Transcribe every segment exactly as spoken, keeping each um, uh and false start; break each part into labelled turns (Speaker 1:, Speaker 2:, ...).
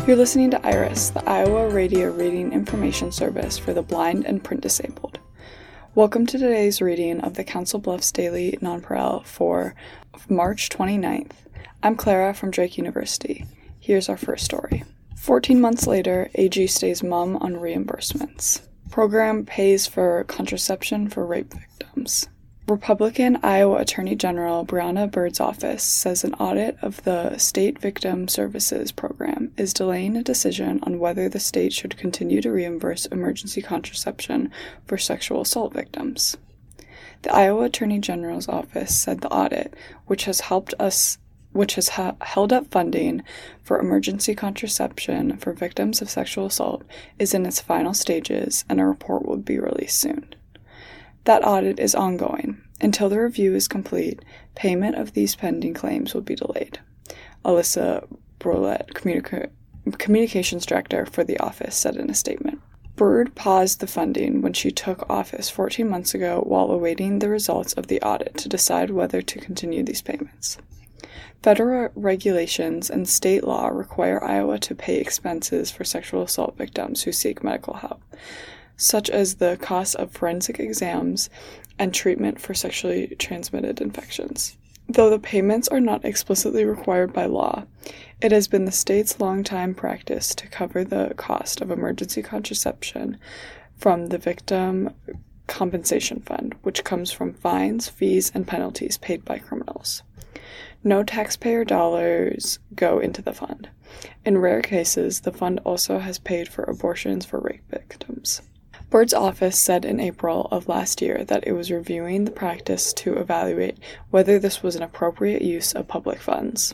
Speaker 1: You're listening to IRIS, the Iowa Radio Reading Information Service for the blind and print disabled. Welcome to today's reading of the Council Bluffs Daily Nonpareil for March twenty-ninth. I'm Clara from Drake University. Here's our first story. fourteen months later, A G stays mum on reimbursements. Program pays for contraception for rape victims. Republican Iowa Attorney General Brianna Byrd's office says an audit of the State Victim Services Program is delaying a decision on whether the state should continue to reimburse emergency contraception for sexual assault victims. The Iowa Attorney General's office said the audit, which has helped us which has ha- held up funding for emergency contraception for victims of sexual assault, is in its final stages, and a report will be released soon. That audit is ongoing. Until the review is complete, payment of these pending claims will be delayed. Alyssa Brolette, communica- communications director for the office, said in a statement. Byrd paused the funding when she took office fourteen months ago while awaiting the results of the audit to decide whether to continue these payments. Federal regulations and state law require Iowa to pay expenses for sexual assault victims who seek medical help, such as the cost of forensic exams and treatment for sexually transmitted infections. Though the payments are not explicitly required by law, it has been the state's longtime practice to cover the cost of emergency contraception from the Victim Compensation Fund, which comes from fines, fees, and penalties paid by criminals. No taxpayer dollars go into the fund. In rare cases, the fund also has paid for abortions for rape victims. Byrd's office said in April of last year that it was reviewing the practice to evaluate whether this was an appropriate use of public funds.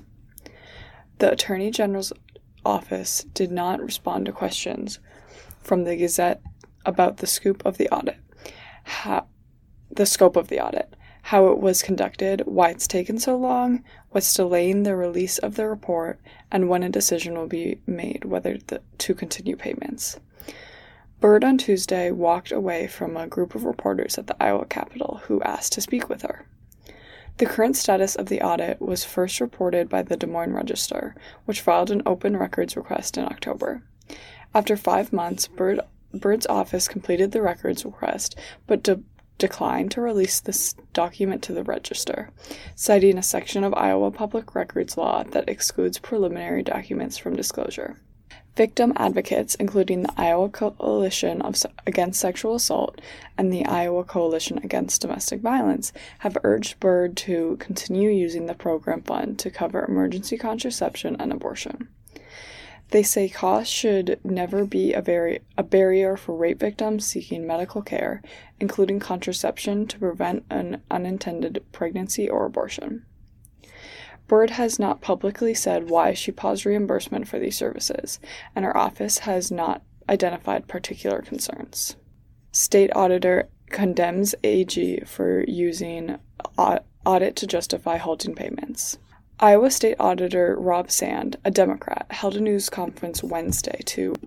Speaker 1: The Attorney General's office did not respond to questions from the Gazette about the scope of the audit, how, the scope of the audit, how it was conducted, why it's taken so long, what's delaying the release of the report, and when a decision will be made whether the, to continue payments. Byrd on Tuesday walked away from a group of reporters at the Iowa Capitol who asked to speak with her. The current status of the audit was first reported by the Des Moines Register, which filed an open records request in October. After five months, Byrd, Byrd's office completed the records request, but de- declined to release this document to the Register, citing a section of Iowa public records law that excludes preliminary documents from disclosure. Victim advocates, including the Iowa Coalition of, Against Sexual Assault and the Iowa Coalition Against Domestic Violence, have urged Byrd to continue using the program fund to cover emergency contraception and abortion. They say costs should never be a, bar- a barrier for rape victims seeking medical care, including contraception to prevent an unintended pregnancy or abortion. Byrd has not publicly said why she paused reimbursement for these services, and her office has not identified particular concerns. State auditor condemns A G for using audit to justify halting payments. Iowa State Auditor Rob Sand, a Democrat, held a news conference Wednesday to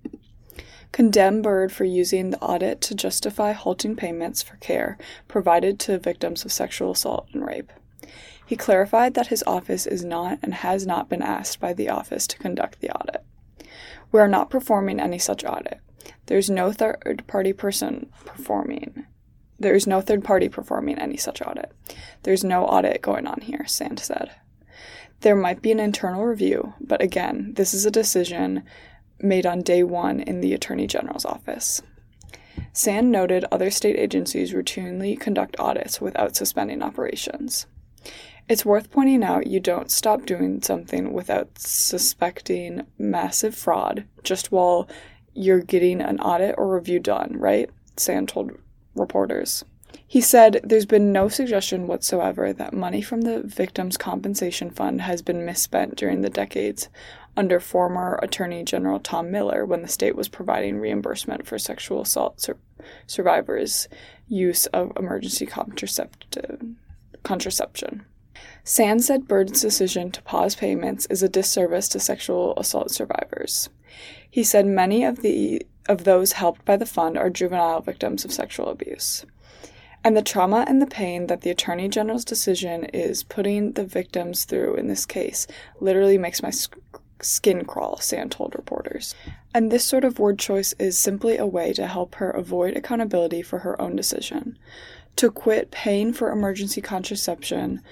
Speaker 1: condemn Byrd for using the audit to justify halting payments for care provided to victims of sexual assault and rape. He clarified that his office is not and has not been asked by the office to conduct the audit. We are not performing any such audit. There is no third-party person performing. There is no third party performing any such audit. There is no audit going on here, Sand said. There might be an internal review, but again, this is a decision made on day one in the Attorney General's office. Sand noted other state agencies routinely conduct audits without suspending operations. It's worth pointing out you don't stop doing something without suspecting massive fraud just while you're getting an audit or review done, right? Sand told reporters. He said there's been no suggestion whatsoever that money from the Victims Compensation Fund has been misspent during the decades under former Attorney General Tom Miller when the state was providing reimbursement for sexual assault sur- survivors' use of emergency contraceptive contraception. Sand said Byrd's decision to pause payments is a disservice to sexual assault survivors. He said many of the of those helped by the fund are juvenile victims of sexual abuse. And the trauma and the pain that the Attorney General's decision is putting the victims through in this case literally makes my sc- skin crawl, Sand told reporters. And this sort of word choice is simply a way to help her avoid accountability for her own decision to quit paying for emergency contraception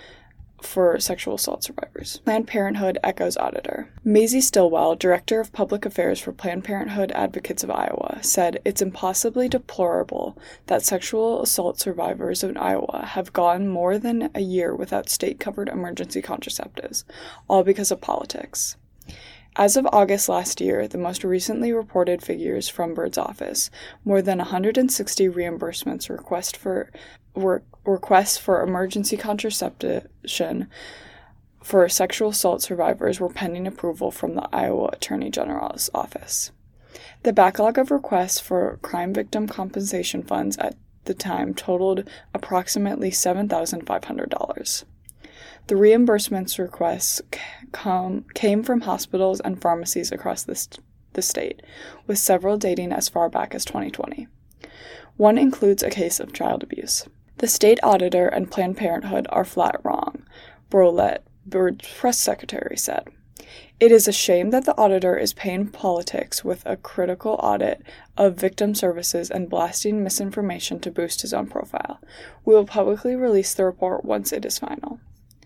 Speaker 1: for sexual assault survivors. Planned Parenthood echoes auditor. Maisie Stillwell, Director of Public Affairs for Planned Parenthood Advocates of Iowa, said it's impossibly deplorable that sexual assault survivors in Iowa have gone more than a year without state-covered emergency contraceptives, all because of politics. As of August last year, the most recently reported figures from Byrd's office, more than one hundred sixty reimbursements request for were requests for emergency contraception for sexual assault survivors were pending approval from the Iowa Attorney General's office. The backlog of requests for crime victim compensation funds at the time totaled approximately seven thousand five hundred dollars. The reimbursements requests come, came from hospitals and pharmacies across the, st- the state, with several dating as far back as twenty twenty. One includes a case of child abuse. The state auditor and Planned Parenthood are flat wrong, Brolette, Byrd's press secretary, said. It is a shame that the auditor is paying politics with a critical audit of victim services and blasting misinformation to boost his own profile. We will publicly release the report once it is final.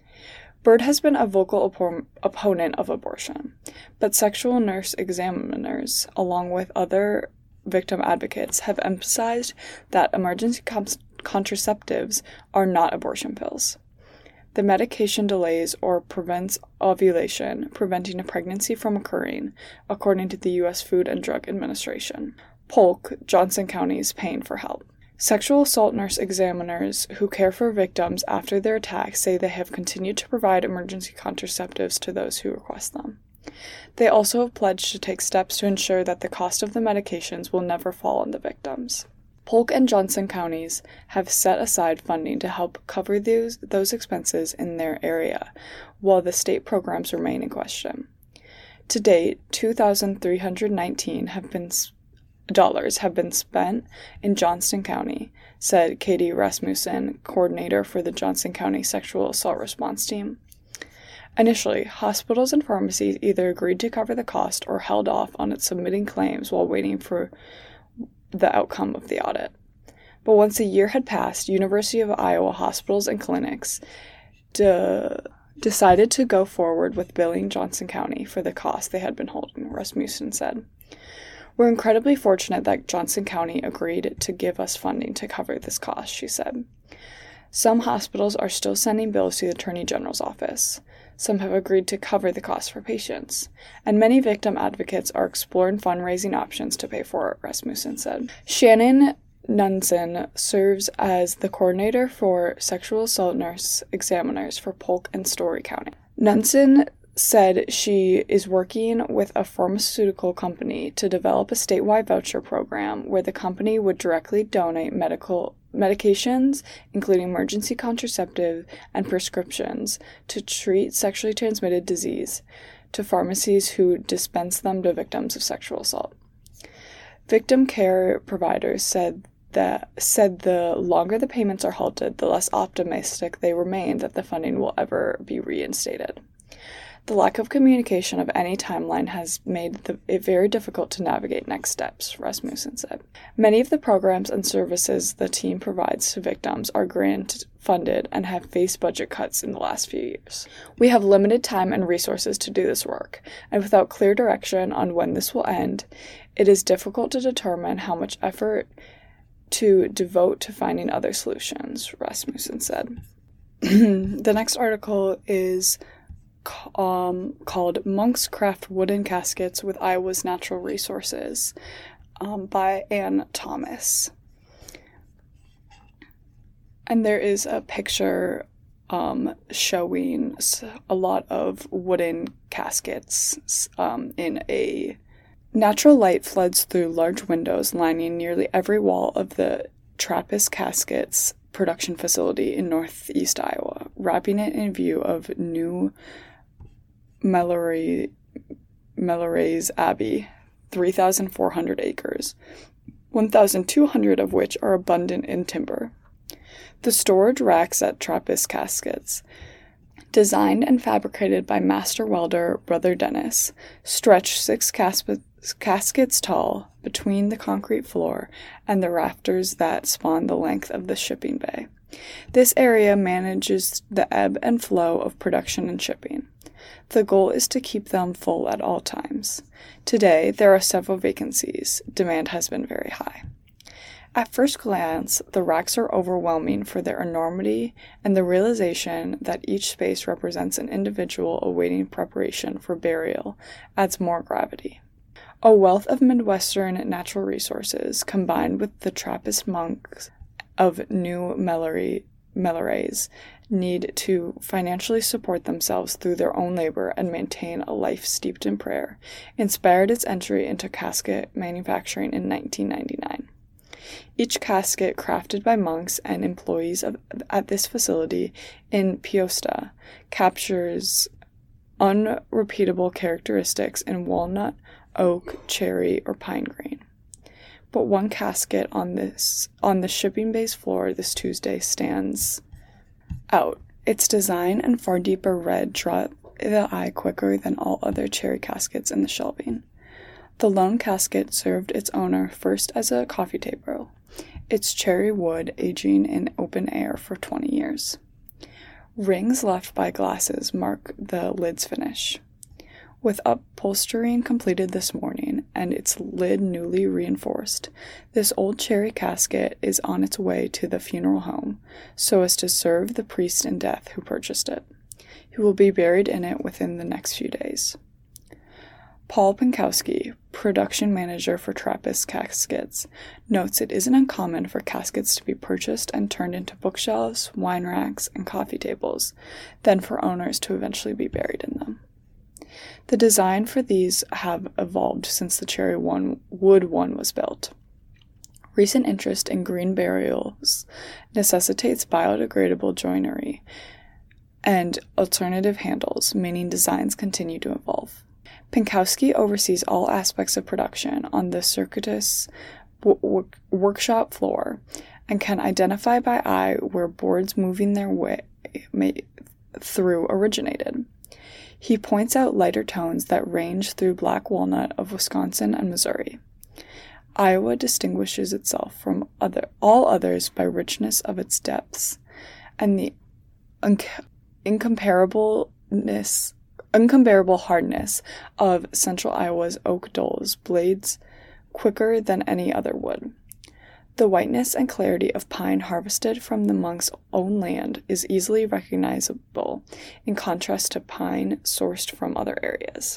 Speaker 1: Byrd has been a vocal op- opponent of abortion, but sexual nurse examiners, along with other victim advocates, have emphasized that emergency com- contraceptives are not abortion pills. The medication delays or prevents ovulation, preventing a pregnancy from occurring, according to the U S Food and Drug Administration. Polk, Johnson County, is paying for help. Sexual assault nurse examiners who care for victims after their attacks say they have continued to provide emergency contraceptives to those who request them. They also have pledged to take steps to ensure that the cost of the medications will never fall on the victims. Polk and Johnson counties have set aside funding to help cover those, those expenses in their area, while the state programs remain in question. To date, two thousand three hundred nineteen have been dollars have been spent in Johnston County, said Katie Rasmussen, coordinator for the Johnson County Sexual Assault Response Team. Initially, hospitals and pharmacies either agreed to cover the cost or held off on submitting claims while waiting for the outcome of the audit. But once a year had passed, University of Iowa hospitals and clinics de- decided to go forward with billing Johnson County for the cost they had been holding, Rasmussen said. We're incredibly fortunate that Johnson County agreed to give us funding to cover this cost, she said. Some hospitals are still sending bills to the Attorney General's office. Some have agreed to cover the cost for patients, and many victim advocates are exploring fundraising options to pay for it, Rasmussen said. Shannon Nunson serves as the coordinator for sexual assault nurse examiners for Polk and Story County. Nunson said she is working with a pharmaceutical company to develop a statewide voucher program where the company would directly donate medical medications, including emergency contraceptive and prescriptions, to treat sexually transmitted disease to pharmacies who dispense them to victims of sexual assault. Victim care providers said that said the longer the payments are halted, the less optimistic they remain that the funding will ever be reinstated. The lack of communication of any timeline has made the, it very difficult to navigate next steps, Rasmussen said. Many of the programs and services the team provides to victims are grant funded and have faced budget cuts in the last few years. We have limited time and resources to do this work, and without clear direction on when this will end, it is difficult to determine how much effort to devote to finding other solutions, Rasmussen said. The next article is Um, called Monks Craft Wooden Caskets with Iowa's Natural Resources um, by Ann Thomas. And there is a picture um, showing a lot of wooden caskets um, in a... Natural light floods through large windows lining nearly every wall of the Trappist Caskets production facility in northeast Iowa, wrapping it in view of New Melloray, Mellorays Abbey, three thousand four hundred acres, one thousand two hundred of which are abundant in timber. The storage racks at Trappist Caskets Designed and fabricated by master welder Brother Dennis, stretched six cas- caskets tall between the concrete floor and the rafters that span the length of the shipping bay. This area manages the ebb and flow of production and shipping. The goal is to keep them full at all times. Today, there are several vacancies. Demand has been very high. At first glance, the racks are overwhelming for their enormity and the realization that each space represents an individual awaiting preparation for burial adds more gravity. A wealth of Midwestern natural resources, combined with the Trappist monks of New Melleray need to financially support themselves through their own labor and maintain a life steeped in prayer, inspired its entry into casket manufacturing in nineteen ninety-nine. Each casket, crafted by monks and employees of, at this facility in Peosta, captures unrepeatable characteristics in walnut, oak, cherry, or pine grain. But one casket on this on the shipping bay's floor this Tuesday stands out. Its design and far deeper red draw the eye quicker than all other cherry caskets in the shelving. The lone casket served its owner first as a coffee table, its cherry wood aging in open air for twenty years. Rings left by glasses mark the lid's finish. With upholstering completed this morning and its lid newly reinforced, this old cherry casket is on its way to the funeral home so as to serve the priest in death who purchased it. He will be buried in it within the next few days. Paul Pinkowski, production manager for Trappist Caskets, notes it isn't uncommon for caskets to be purchased and turned into bookshelves, wine racks, and coffee tables, then for owners to eventually be buried in them. The design for these have evolved since the cherry one, wood one was built. Recent interest in green burials necessitates biodegradable joinery and alternative handles, meaning designs continue to evolve. Pinkowski oversees all aspects of production on the Circuitus w- w- workshop floor and can identify by eye where boards moving their way may, through originated. He points out lighter tones that range through black walnut of Wisconsin and Missouri. Iowa distinguishes itself from other, all others by richness of its depths and the un- incomparableness Uncomparable hardness of central Iowa's oak dulls blades quicker than any other wood. The whiteness and clarity of pine harvested from the monk's own land is easily recognizable in contrast to pine sourced from other areas.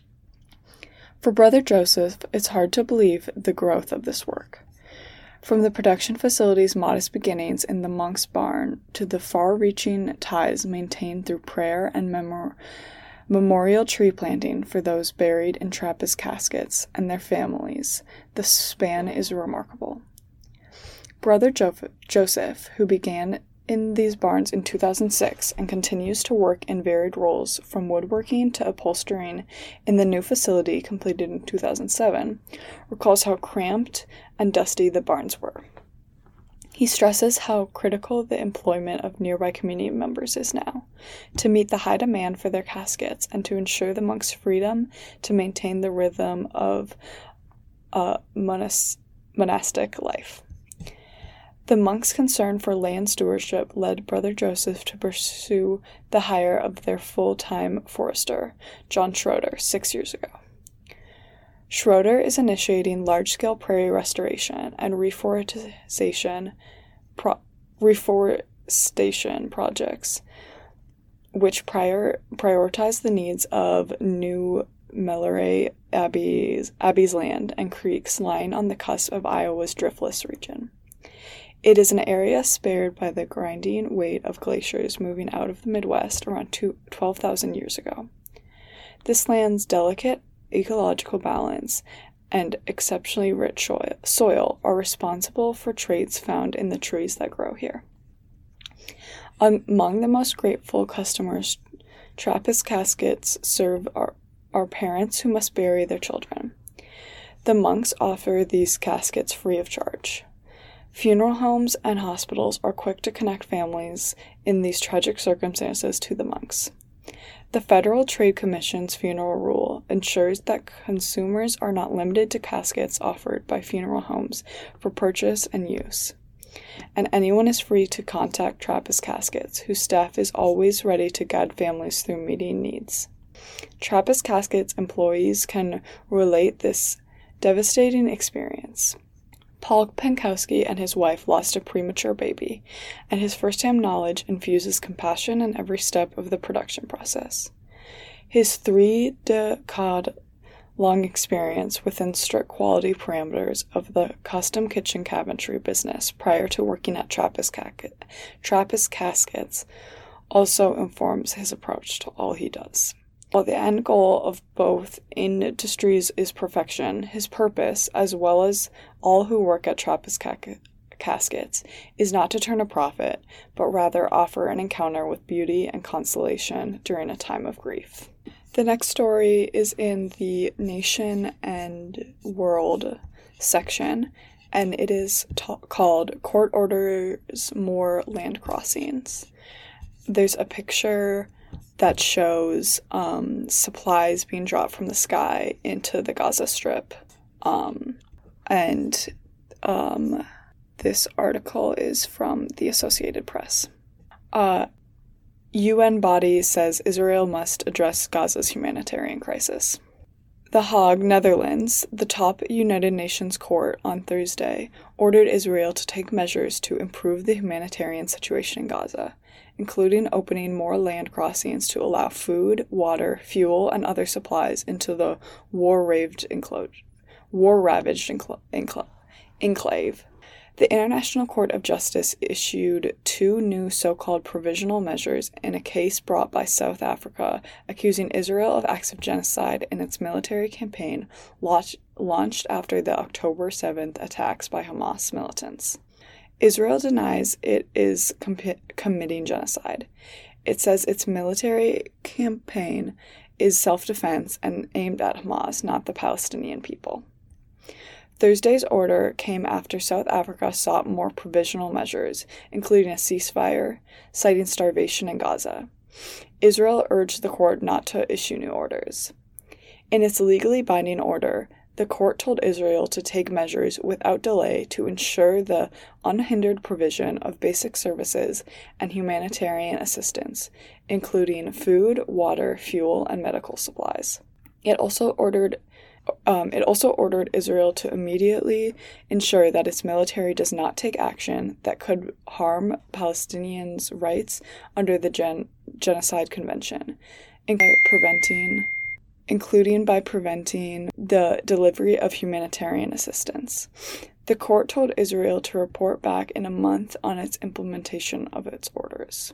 Speaker 1: For Brother Joseph, it's hard to believe the growth of this work. From the production facility's modest beginnings in the monk's barn to the far-reaching ties maintained through prayer and memory, memorial tree planting for those buried in Trappist caskets and their families, the span is remarkable. Brother jo- Joseph, who began in these barns in two thousand six and continues to work in varied roles from woodworking to upholstering in the new facility completed in two thousand seven, recalls how cramped and dusty the barns were. He stresses how critical the employment of nearby community members is now, to meet the high demand for their caskets and to ensure the monks' freedom to maintain the rhythm of a monas- monastic life. The monks' concern for land stewardship led Brother Joseph to pursue the hire of their full-time forester, John Schroeder, six years ago. Schroeder is initiating large-scale prairie restoration and reforestation, pro- reforestation projects, which prior- prioritize the needs of New Melleray Abbey's, Abbey's land and creeks lying on the cusp of Iowa's driftless region. It is an area spared by the grinding weight of glaciers moving out of the Midwest around twelve thousand years ago. This land's delicate ecological balance and exceptionally rich soil are responsible for traits found in the trees that grow here. Among the most grateful customers Trappist caskets serve are, are parents who must bury their children. The monks offer these caskets free of charge. Funeral homes and hospitals are quick to connect families in these tragic circumstances to the monks. The Federal Trade Commission's funeral rule ensures that consumers are not limited to caskets offered by funeral homes for purchase and use, and anyone is free to contact Trappist Caskets, whose staff is always ready to guide families through meeting needs. Trappist Caskets employees can relate this devastating experience. Paul Pankowski and his wife lost a premature baby, and his first-hand knowledge infuses compassion in every step of the production process. His three-decade-long experience within strict quality parameters of the custom kitchen cabinetry business prior to working at Trappist, Ca- Trappist Caskets also informs his approach to all he does. While the end goal of both industries is perfection, his purpose, as well as all who work at Trappist Caskets, is not to turn a profit, but rather offer an encounter with beauty and consolation during a time of grief. The next story is in the Nation and World section, and it is ta- called Court Orders More Land Crossings. There's a picture that shows um, supplies being dropped from the sky into the Gaza Strip. Um, and um, this article is from the Associated Press. Uh, U N body says Israel must address Gaza's humanitarian crisis. The Hague, Netherlands, the top United Nations court on Thursday, ordered Israel to take measures to improve the humanitarian situation in Gaza, including opening more land crossings to allow food, water, fuel, and other supplies into the war-ravaged enclo- war-ravaged enclo- enclo- enclave. The International Court of Justice issued two new so-called provisional measures in a case brought by South Africa accusing Israel of acts of genocide in its military campaign launched, launched after the October seventh attacks by Hamas militants. Israel denies it is com- committing genocide. It says its military campaign is self-defense and aimed at Hamas, not the Palestinian people. Thursday's order came after South Africa sought more provisional measures, including a ceasefire, citing starvation in Gaza. Israel urged the court not to issue new orders. In its legally binding order, the court told Israel to take measures without delay to ensure the unhindered provision of basic services and humanitarian assistance, including food, water, fuel, and medical supplies. It also ordered Um, it also ordered Israel to immediately ensure that its military does not take action that could harm Palestinians' rights under the Gen- Genocide Convention, including by preventing, including by preventing the delivery of humanitarian assistance. The court told Israel to report back in a month on its implementation of its orders.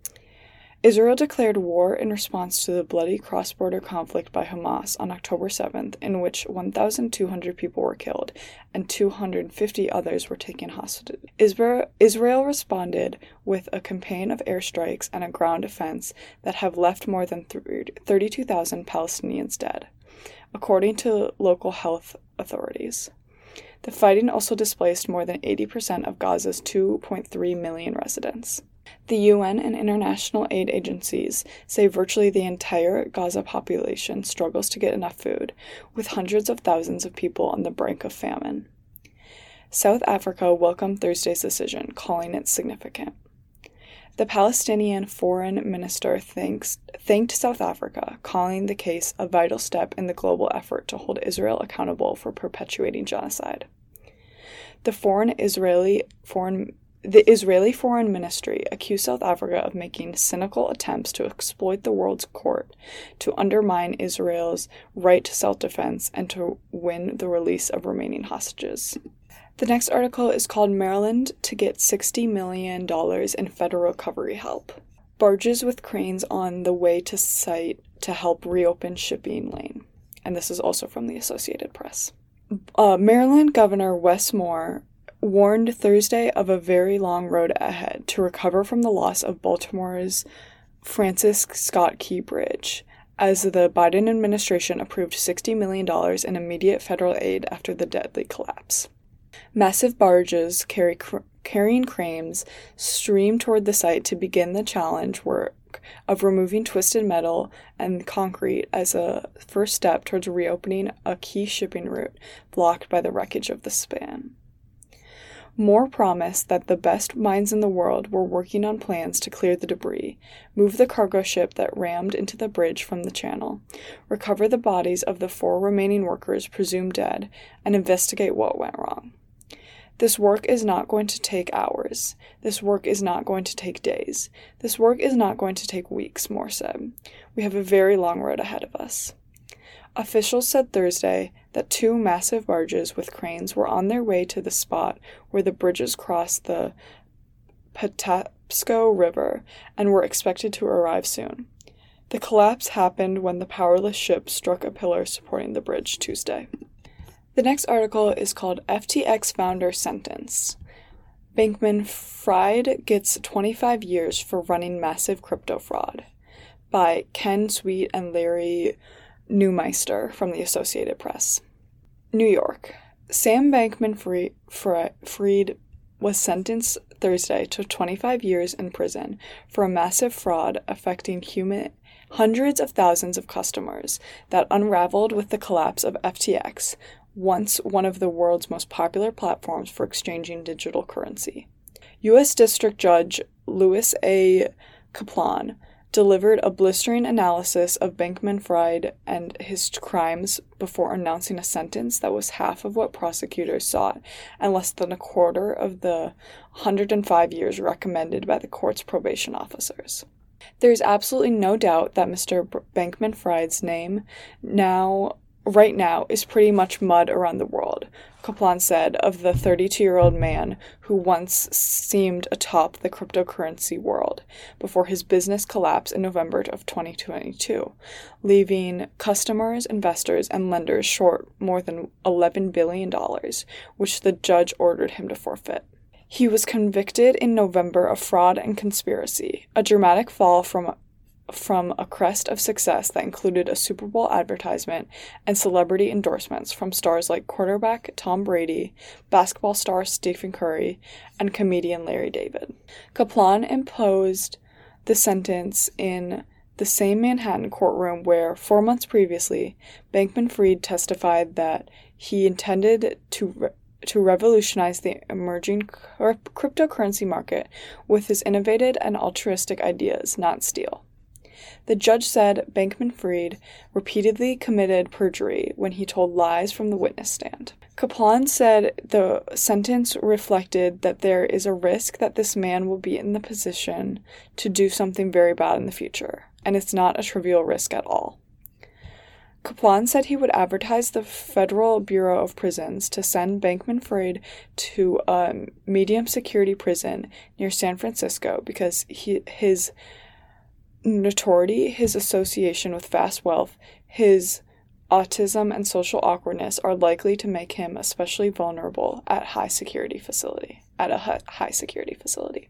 Speaker 1: Israel declared war in response to the bloody cross-border conflict by Hamas on October seventh, in which one thousand two hundred people were killed and two hundred fifty others were taken hostage. Israel responded with a campaign of airstrikes and a ground offense that have left more than thirty-two thousand Palestinians dead, according to local health authorities. The fighting also displaced more than eighty percent of Gaza's two point three million residents. The U N and international aid agencies say virtually the entire Gaza population struggles to get enough food, with hundreds of thousands of people on the brink of famine. South Africa welcomed Thursday's decision, calling it significant. The Palestinian foreign minister thanks, thanked South Africa, calling the case a vital step in the global effort to hold Israel accountable for perpetuating genocide. The foreign Israeli foreign The Israeli Foreign Ministry accused South Africa of making cynical attempts to exploit the world's court to undermine Israel's right to self-defense and to win the release of remaining hostages. The next article is called Maryland to get sixty million dollars in federal recovery help. Barges with cranes on the way to site to help reopen shipping lane. And this is also from the Associated Press. Uh, Maryland Governor Wes Moore warned Thursday of a very long road ahead to recover from the loss of Baltimore's Francis Scott Key Bridge, as the Biden administration approved sixty million dollars in immediate federal aid after the deadly collapse. Massive barges carry cr- carrying cranes stream toward the site to begin the challenge work of removing twisted metal and concrete as a first step towards reopening a key shipping route blocked by the wreckage of the span. Moore promised that the best minds in the world were working on plans to clear the debris, move the cargo ship that rammed into the bridge from the channel, recover the bodies of the four remaining workers presumed dead, and investigate what went wrong. This work is not going to take hours. This work is not going to take days. This work is not going to take weeks, Moore said. We have a very long road ahead of us. Officials said Thursday that two massive barges with cranes were on their way to the spot where the bridges crossed the Patapsco River and were expected to arrive soon. The collapse happened when the powerless ship struck a pillar supporting the bridge Tuesday. The next article is called F T X Founder Sentence. Bankman-Fried gets twenty-five years for running massive crypto fraud, by Ken Sweet and Larry Neumeister from the Associated Press. New York. Sam Bankman-Fried was sentenced Thursday to twenty-five years in prison for a massive fraud affecting human hundreds of thousands of customers that unraveled with the collapse of F T X, once one of the world's most popular platforms for exchanging digital currency. U S District Judge Louis A. Kaplan delivered a blistering analysis of Bankman-Fried and his crimes before announcing a sentence that was half of what prosecutors sought and less than a quarter of the one hundred five years recommended by the court's probation officers. There is absolutely no doubt that Mister Bankman-Fried's name now right now is pretty much mud around the world, Kaplan said of the thirty-two-year-old man who once seemed atop the cryptocurrency world before his business collapsed in November of twenty twenty-two, leaving customers, investors, and lenders short more than eleven billion dollars, which the judge ordered him to forfeit. He was convicted in November of fraud and conspiracy, a dramatic fall from from a crest of success that included a Super Bowl advertisement and celebrity endorsements from stars like quarterback Tom Brady, basketball star Stephen Curry, and comedian Larry David. Kaplan imposed the sentence in the same Manhattan courtroom where, four months previously, Bankman-Fried testified that he intended to re- to revolutionize the emerging cryptocurrency market with his innovative and altruistic ideas, not steal. The judge said Bankman-Fried repeatedly committed perjury when he told lies from the witness stand. Kaplan said the sentence reflected that there is a risk that this man will be in the position to do something very bad in the future, and it's not a trivial risk at all. Kaplan said he would advertise the Federal Bureau of Prisons to send Bankman-Fried to a medium-security prison near San Francisco because he, his notoriety, his association with vast wealth, his autism, and social awkwardness are likely to make him especially vulnerable at high security facility. At a high security facility.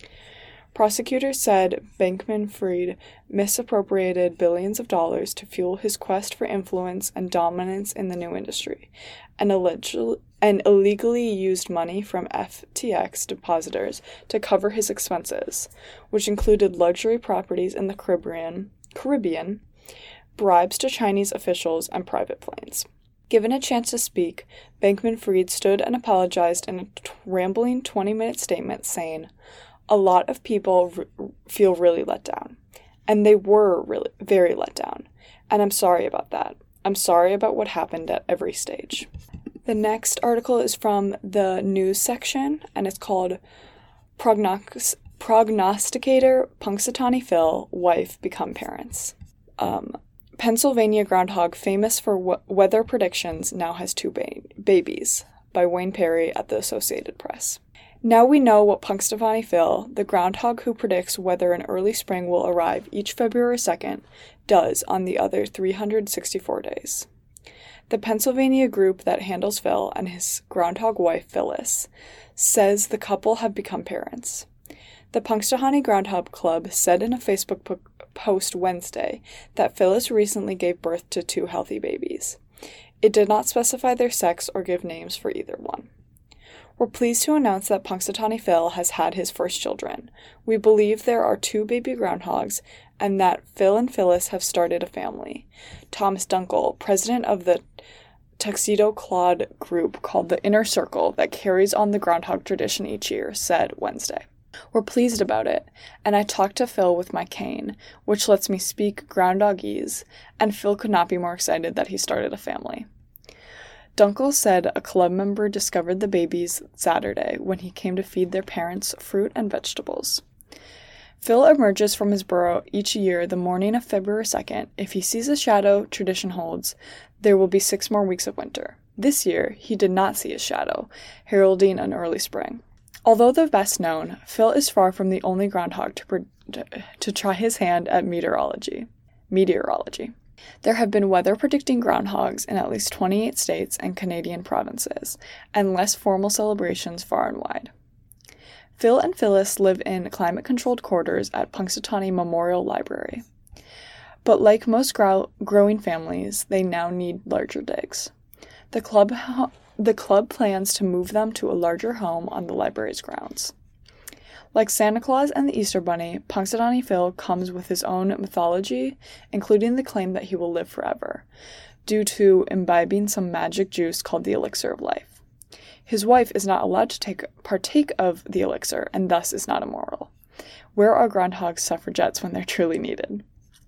Speaker 1: Prosecutors said Bankman-Fried misappropriated billions of dollars to fuel his quest for influence and dominance in the new industry, and, allegedly, and illegally used money from F T X depositors to cover his expenses, which included luxury properties in the Caribbean, Caribbean, bribes to Chinese officials, and private planes. Given a chance to speak, Bankman-Fried stood and apologized in a t- rambling twenty-minute statement saying, "A lot of people r- feel really let down, and they were really very let down, and I'm sorry about that. I'm sorry about what happened at every stage." The next article is from the news section, and it's called Prognos- Prognosticator Punxsutawney Phil, Wife Become Parents. Um, Pennsylvania groundhog famous for w- weather predictions now has two ba- babies, by Wayne Perry at the Associated Press. Now we know what Punxsutawney Phil, the groundhog who predicts whether an early spring will arrive each February second, does on the other three hundred sixty-four days. The Pennsylvania group that handles Phil and his groundhog wife, Phyllis, says the couple have become parents. The Punxsutawney Groundhog Club said in a Facebook po- post Wednesday that Phyllis recently gave birth to two healthy babies. It did not specify their sex or give names for either one. We're pleased to announce that Punxsutawney Phil has had his first children. We believe there are two baby groundhogs and that Phil and Phyllis have started a family. Thomas Dunkel, president of the Tuxedo Clawed group called the Inner Circle that carries on the groundhog tradition each year, said Wednesday. We're pleased about it, and I talked to Phil with my cane, which lets me speak groundhogese, and Phil could not be more excited that he started a family. Dunkel said a club member discovered the babies Saturday when he came to feed their parents fruit and vegetables. Phil emerges from his burrow each year the morning of February second. If he sees a shadow, tradition holds, there will be six more weeks of winter. This year, he did not see a shadow, heralding an early spring. Although the best known, Phil is far from the only groundhog to, pre- to try his hand at meteorology. Meteorology. There have been weather-predicting groundhogs in at least twenty-eight states and Canadian provinces, and less formal celebrations far and wide. Phil and Phyllis live in climate-controlled quarters at Punxsutawney Memorial Library. But like most grow- growing families, they now need larger digs. The club, ho- the club plans to move them to a larger home on the library's grounds. Like Santa Claus and the Easter Bunny, Punxsutawney Phil comes with his own mythology, including the claim that he will live forever, due to imbibing some magic juice called the elixir of life. His wife is not allowed to take partake of the elixir, and thus is not immoral. Where are groundhog suffragettes when they're truly needed?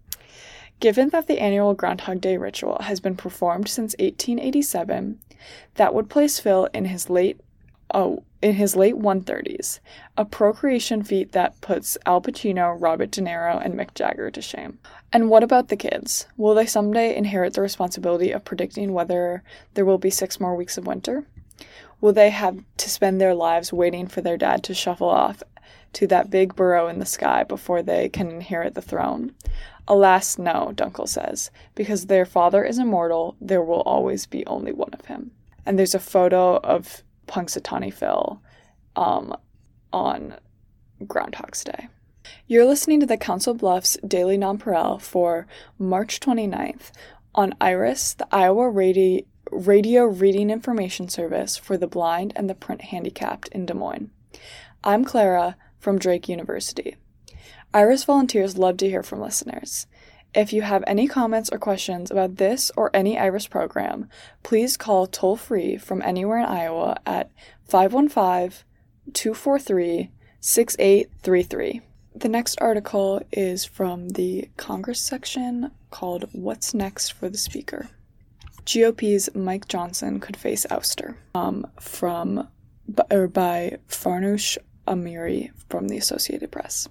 Speaker 1: Given that the annual Groundhog Day ritual has been performed since eighteen eighty-seven, that would place Phil in his late oh, in his late one-thirties, a procreation feat that puts Al Pacino, Robert De Niro, and Mick Jagger to shame. And what about the kids? Will they someday inherit the responsibility of predicting whether there will be six more weeks of winter? Will they have to spend their lives waiting for their dad to shuffle off to that big burrow in the sky before they can inherit the throne? Alas, no, Dunkel says, because their father is immortal, there will always be only one of him. And there's a photo of Punxsutawney Phil um, on Groundhog's Day. You're listening to the Council Bluffs Daily Nonpareil for March twenty-ninth on IRIS, the Iowa Radio, Radio Reading Information Service for the Blind and the Print Handicapped in Des Moines. I'm Clara from Drake University. IRIS volunteers love to hear from listeners. If you have any comments or questions about this or any IRIS program, please call toll-free from anywhere in Iowa at five one five, two four three, six eight three three. The next article is from the Congress section called What's Next for the Speaker? G O P's Mike Johnson could face ouster, um, from or by Farnoosh Amiri from the Associated Press.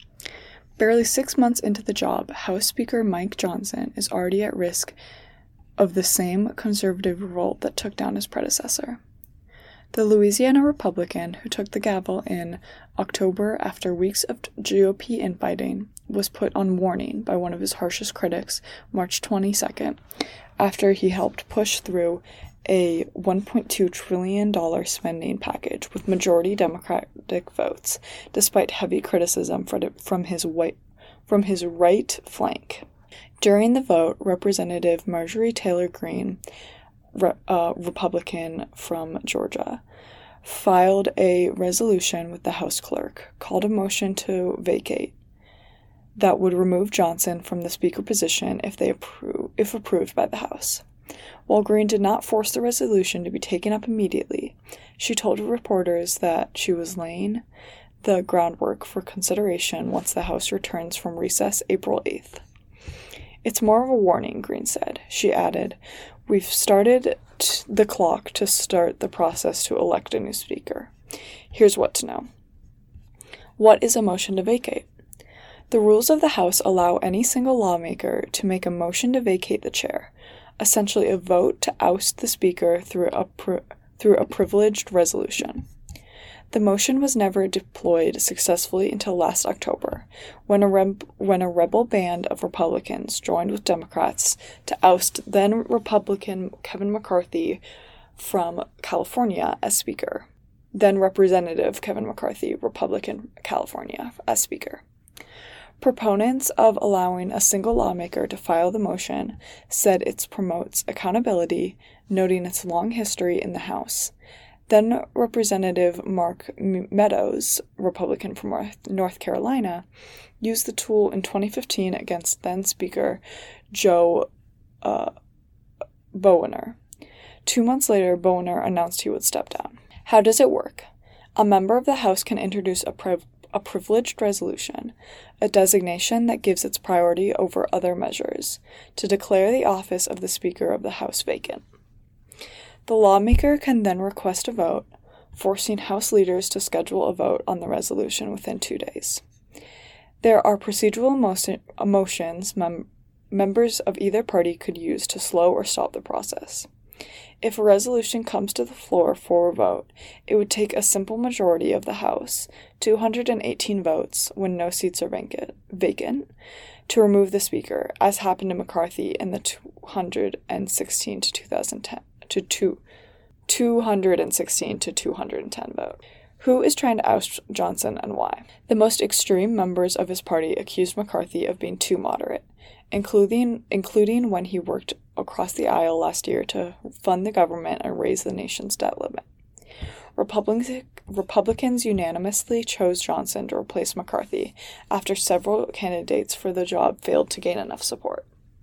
Speaker 1: Barely six months into the job, House Speaker Mike Johnson is already at risk of the same conservative revolt that took down his predecessor. The Louisiana Republican, who took the gavel in October after weeks of G O P infighting, was put on warning by one of his harshest critics March twenty-second after he helped push through a one point two trillion dollars spending package with majority Democratic votes, despite heavy criticism from his white, from his right flank. During the vote, Representative Marjorie Taylor Greene, re, uh, Republican from Georgia, filed a resolution with the House clerk called a motion to vacate that would remove Johnson from the speaker position if they approve, if approved by the House. While Greene did not force the resolution to be taken up immediately, she told reporters that she was laying the groundwork for consideration once the House returns from recess April eighth. It's more of a warning, Greene said. She added, "We've started t- the clock to start the process to elect a new speaker. Here's what to know. What is a motion to vacate? The rules of the House allow any single lawmaker to make a motion to vacate the chair, essentially a vote to oust the speaker through a pri- through a privileged resolution. The motion was never deployed successfully until last October, when a reb- when a rebel band of Republicans joined with Democrats to oust then Republican Kevin McCarthy from California as Speaker, then Representative Kevin McCarthy, Republican California, as Speaker. Proponents of allowing a single lawmaker to file the motion said it promotes accountability, noting its long history in the House, Then Representative Mark Meadows, Republican from North Carolina, used the tool in twenty fifteen against then-Speaker Joe uh, Bowiner. Two months later, Bowiner announced he would step down. How does it work? A member of the House can introduce a, priv- a privileged resolution, a designation that gives its priority over other measures, to declare the office of the Speaker of the House vacant. The lawmaker can then request a vote, forcing House leaders to schedule a vote on the resolution within two days. There are procedural motion- motions mem- members of either party could use to slow or stop the process. If a resolution comes to the floor for a vote, it would take a simple majority of the House, two hundred eighteen votes when no seats are vacant, vacant, to remove the Speaker, as happened to McCarthy in the two hundred sixteen to two thousand ten to two, two hundred sixteen to two hundred ten vote. Who is trying to oust Johnson and why? The most extreme members of his party accused McCarthy of being too moderate, including including when he worked across the aisle last year to fund the government and raise the nation's debt limit. Republicans, Republicans unanimously chose Johnson to replace McCarthy after several candidates for the job failed to gain enough support.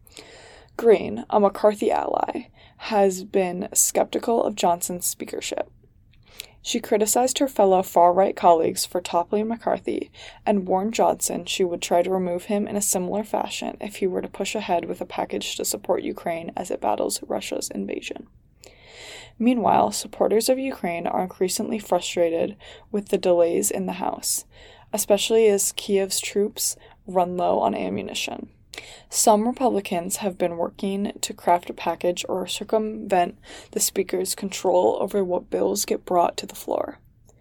Speaker 1: Green, a McCarthy ally, has been skeptical of Johnson's speakership. She criticized her fellow far-right colleagues for toppling McCarthy and warned Johnson she would try to remove him in a similar fashion if he were to push ahead with a package to support Ukraine as it battles Russia's invasion. Meanwhile, supporters of Ukraine are increasingly frustrated with the delays in the House, especially as Kiev's troops run low on ammunition. Some Republicans have been working to craft a package or circumvent the Speaker's control over what bills get brought to the floor.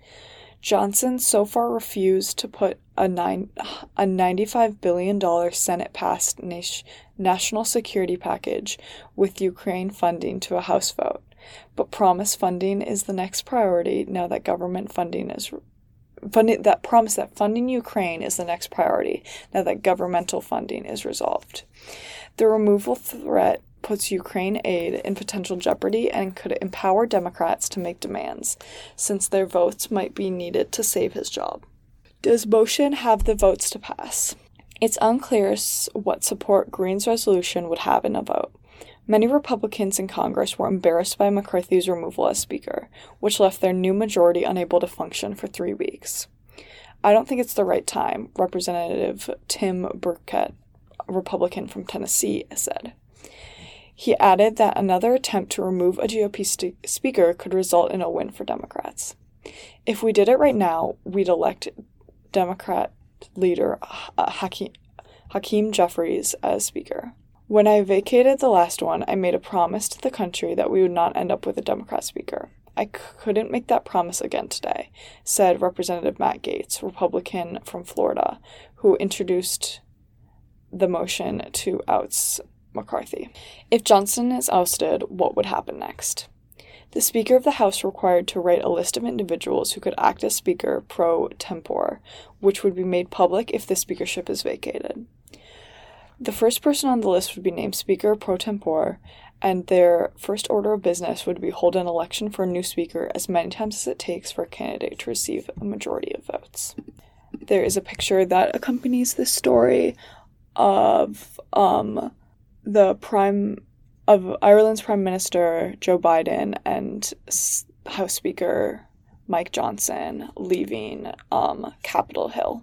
Speaker 1: Johnson so far refused to put a, nine, a ninety-five billion dollars Senate-passed nation, national security package with Ukraine funding to a House vote, but promised funding is the next priority now that government funding is Funding, that promise that funding Ukraine is the next priority now that governmental funding is resolved. The removal threat puts Ukraine aid in potential jeopardy and could empower Democrats to make demands, since their votes might be needed to save his job. Does motion have the votes to pass? It's unclear what support Green's resolution would have in a vote. Many Republicans in Congress were embarrassed by McCarthy's removal as Speaker, which left their new majority unable to function for three weeks. I don't think it's the right time, Representative Tim Burkett, a Republican from Tennessee, said. He added that another attempt to remove a G O P st- speaker could result in a win for Democrats. If we did it right now, we'd elect Democrat leader uh, Hakeem, Hakeem Jeffries as Speaker. When I vacated the last one, I made a promise to the country that we would not end up with a Democrat speaker. I c- couldn't make that promise again today, said Representative Matt Gaetz, Republican from Florida, who introduced the motion to oust McCarthy. If Johnson is ousted, what would happen next? The Speaker of the House required to write a list of individuals who could act as Speaker pro tempore, which would be made public if the speakership is vacated. The first person on the list would be named Speaker pro tempore, and their first order of business would be hold an election for a new Speaker as many times as it takes for a candidate to receive a majority of votes. There is a picture that accompanies this story of um, the prime of Ireland's Prime Minister Joe Biden and House Speaker Mike Johnson leaving um, Capitol Hill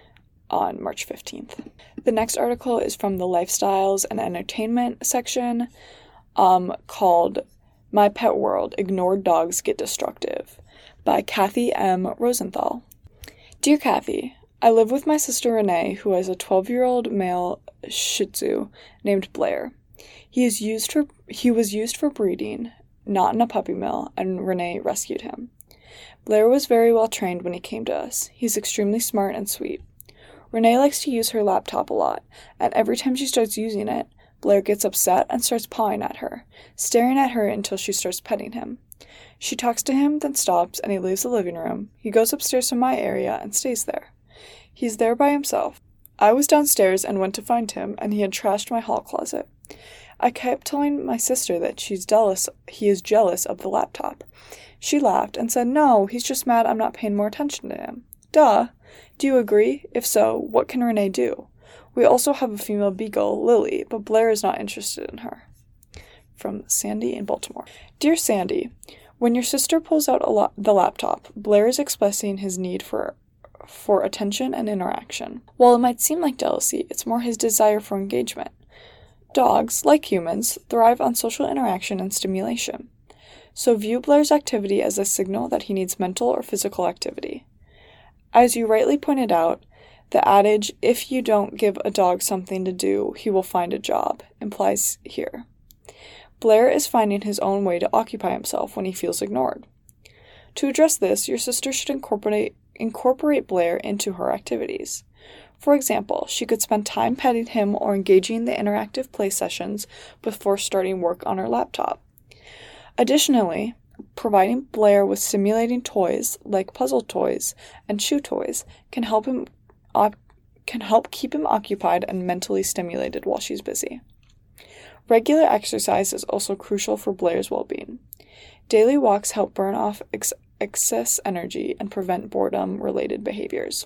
Speaker 1: on March fifteenth. The next article is from the Lifestyles and Entertainment section um, called My Pet World, Ignored Dogs Get Destructive by Kathy M. Rosenthal. Dear Kathy, I live with my sister Renee, who has a twelve-year-old male Shih Tzu named Blair. He is used for he was used for breeding, not in a puppy mill, and Renee rescued him. Blair was very well trained when he came to us. He's extremely smart and sweet. Renee likes to use her laptop a lot, and every time she starts using it, Blair gets upset and starts pawing at her, staring at her until she starts petting him. She talks to him, then stops, and he leaves the living room. He goes upstairs to my area and stays there. He's there by himself. I was downstairs and went to find him, and he had trashed my hall closet. I kept telling my sister that she's jealous. He is jealous of the laptop. She laughed and said, "No, he's just mad I'm not paying more attention to him." "Duh. Do you agree? If so, what can Renee do? We also have a female beagle, Lily, but Blair is not interested in her." From Sandy in Baltimore. Dear Sandy, when your sister pulls out a la- the laptop, Blair is expressing his need for for attention and interaction. While it might seem like jealousy, it's more his desire for engagement. Dogs, like humans, thrive on social interaction and stimulation. So view Blair's activity as a signal that he needs mental or physical activity. As you rightly pointed out, the adage, "if you don't give a dog something to do, he will find a job," implies here. Blair is finding his own way to occupy himself when he feels ignored. To address this, your sister should incorporate incorporate Blair into her activities. For example, she could spend time petting him or engaging in the interactive play sessions before starting work on her laptop. Additionally, providing Blair with stimulating toys like puzzle toys and chew toys can help him op- can help keep him occupied and mentally stimulated while she's busy. Regular exercise is also crucial for Blair's well-being. Daily walks help burn off ex- excess energy and prevent boredom-related behaviors.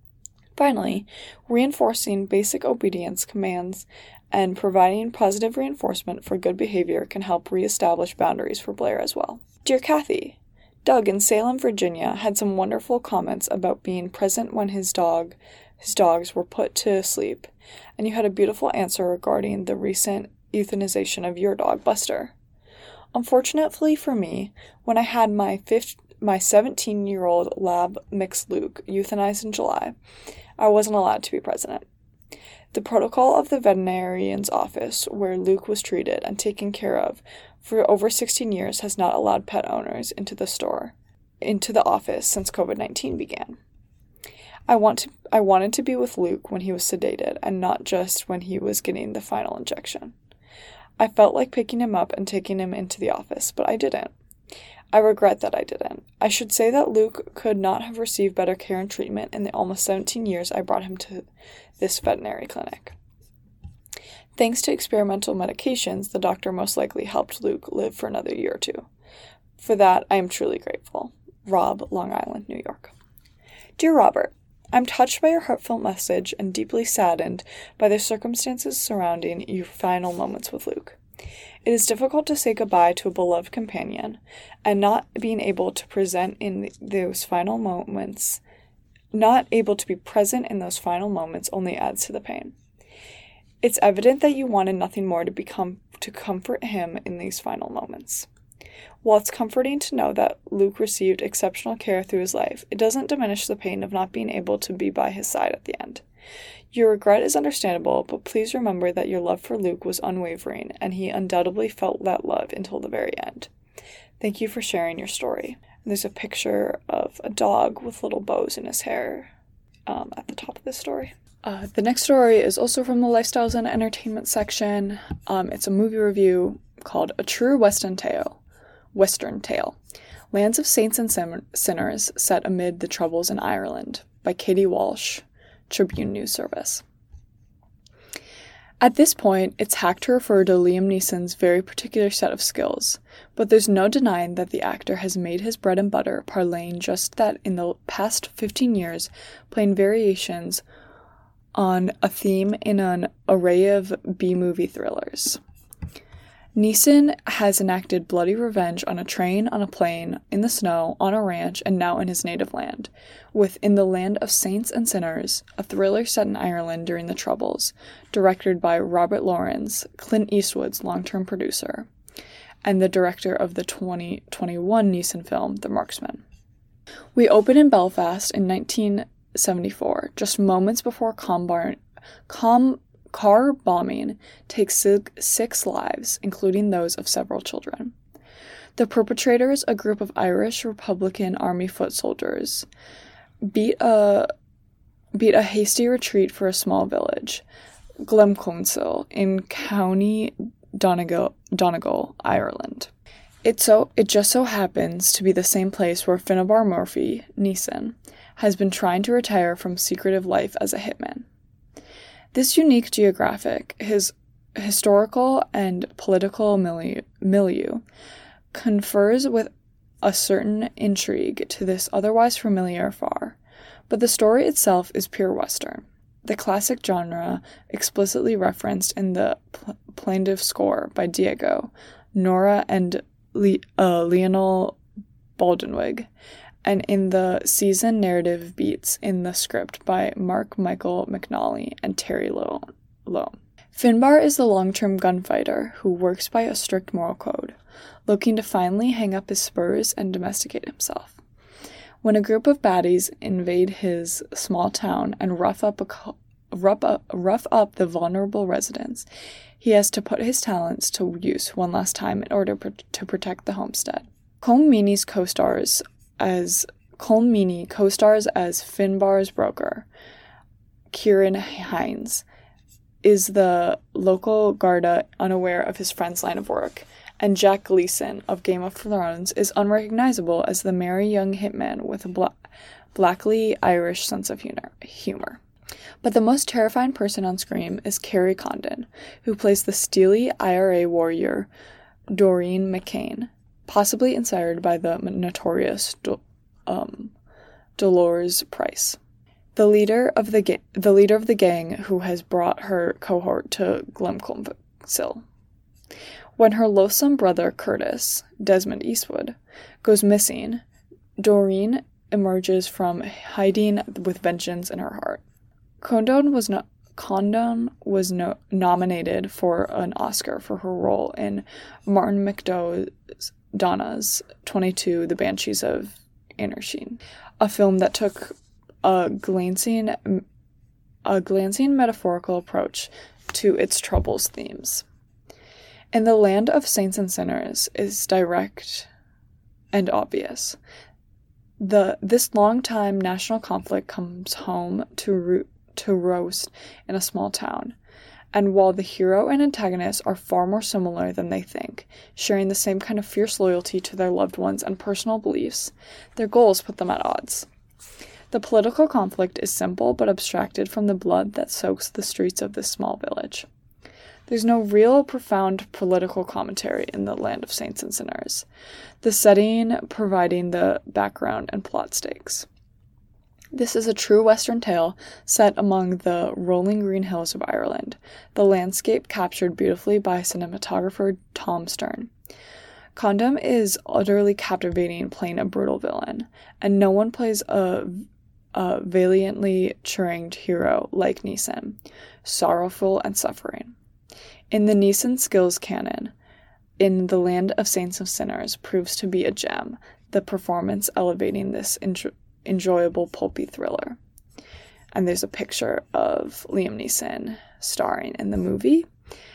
Speaker 1: Finally, reinforcing basic obedience commands and providing positive reinforcement for good behavior can help reestablish boundaries for Blair as well. Dear Kathy, Doug in Salem, Virginia had some wonderful comments about being present when his dog, his dogs were put to sleep, and you had a beautiful answer regarding the recent euthanization of your dog, Buster. Unfortunately for me, when I had my fifth, my seventeen-year-old lab mix Luke euthanized in July, I wasn't allowed to be present. The protocol of the veterinarian's office, where Luke was treated and taken care of for over sixteen years, has not allowed pet owners into the store, into the office since covid nineteen began. I want to, I wanted to be with Luke when he was sedated and not just when he was getting the final injection. I felt like picking him up and taking him into the office, but I didn't. I regret that I didn't. I should say that Luke could not have received better care and treatment in the almost seventeen years I brought him to this veterinary clinic. Thanks to experimental medications, the doctor most likely helped Luke live for another year or two. For that, I am truly grateful. Rob, Long Island, New York. Dear Robert, I'm touched by your heartfelt message and deeply saddened by the circumstances surrounding your final moments with Luke. It is difficult to say goodbye to a beloved companion, and not being able to present in those final moments, not able to be present in those final moments only adds to the pain. It's evident that you wanted nothing more to become to comfort him in these final moments. While it's comforting to know that Luke received exceptional care through his life, it doesn't diminish the pain of not being able to be by his side at the end. Your regret is understandable, but please remember that your love for Luke was unwavering, and he undoubtedly felt that love until the very end. Thank you for sharing your story. And there's a picture of a dog with little bows in his hair um, at the top of this story. Uh, the next story is also from the Lifestyles and Entertainment section. Um, it's a movie review called A True Western Tale. Western Tale. Lands of Saints and Sin- Sinners Set Amid the Troubles in Ireland by Katie Walsh, Tribune News Service. At this point, it's hack to refer to Liam Neeson's very particular set of skills, but there's no denying that the actor has made his bread and butter parlaying just that in the past fifteen years, playing variations on a theme in an array of B-movie thrillers. Neeson has enacted bloody revenge on a train, on a plane, in the snow, on a ranch, and now in his native land, with In the Land of Saints and Sinners, a thriller set in Ireland during the Troubles, directed by Robert Lawrence, Clint Eastwood's long-term producer, and the director of the twenty twenty-one Neeson film, The Marksman. We open in Belfast in nineteen seventy-four, just moments before Combar- Com- car bombing takes six lives, including those of several children. The perpetrators, a group of Irish Republican Army foot soldiers, beat a beat a hasty retreat for a small village, Glemcounsel, in County Donegal, Donegal, Ireland. It so it just so happens to be the same place where Finnebar Murphy, Neeson, has been trying to retire from secretive life as a hitman. This unique geographic, his historical and political milieu, milieu confers with a certain intrigue to this otherwise familiar far, but the story itself is pure Western, the classic genre explicitly referenced in the pl- plaintive score by Diego, Nora, and Le- uh, Lionel Boldenwig, and in the season narrative beats in the script by Mark Michael McNally and Terry Loam. Finbar is the long-term gunfighter who works by a strict moral code, looking to finally hang up his spurs and domesticate himself. When a group of baddies invade his small town and rough up, a, rough up, rough up the vulnerable residents, he has to put his talents to use one last time in order pr- to protect the homestead. Colm Meaney's co-stars as Colm Meaney co-stars as Finbar's broker, Kieran Hines, is the local Garda unaware of his friend's line of work, and Jack Gleeson of Game of Thrones is unrecognizable as the merry young hitman with a bla- blackly Irish sense of humor. But the most terrifying person on screen is Carrie Condon, who plays the steely I R A warrior Doreen McCain, possibly inspired by the notorious Do- um, Dolores Price. The leader of the ga- the leader of the gang who has brought her cohort to Glencombe-Sill. When her loathsome brother Curtis, Desmond Eastwood, goes missing, Doreen emerges from hiding with vengeance in her heart. Condon was no- Condon was no- nominated for an Oscar for her role in Martin McDonagh's twenty-two, The Banshees of Inisherin, a film that took a glancing, a glancing metaphorical approach to its troubles themes. In the Land of Saints and Sinners is direct and obvious. The this long-time national conflict comes home to root, to roast in a small town, and while the hero and antagonist are far more similar than they think, sharing the same kind of fierce loyalty to their loved ones and personal beliefs, their goals put them at odds. The political conflict is simple but abstracted from the blood that soaks the streets of this small village. There's no real profound political commentary in the Land of Saints and Sinners, the setting providing the background and plot stakes. This is a true Western tale set among the rolling green hills of Ireland, the landscape captured beautifully by cinematographer Tom Stern. Condon is utterly captivating playing a brutal villain, and no one plays a, a valiantly turned hero like Neeson, sorrowful and suffering. In the Neeson skills canon, in the Land of Saints and Sinners proves to be a gem, the performance elevating this enjo- enjoyable pulpy thriller. And there's a picture of Liam Neeson starring in the movie,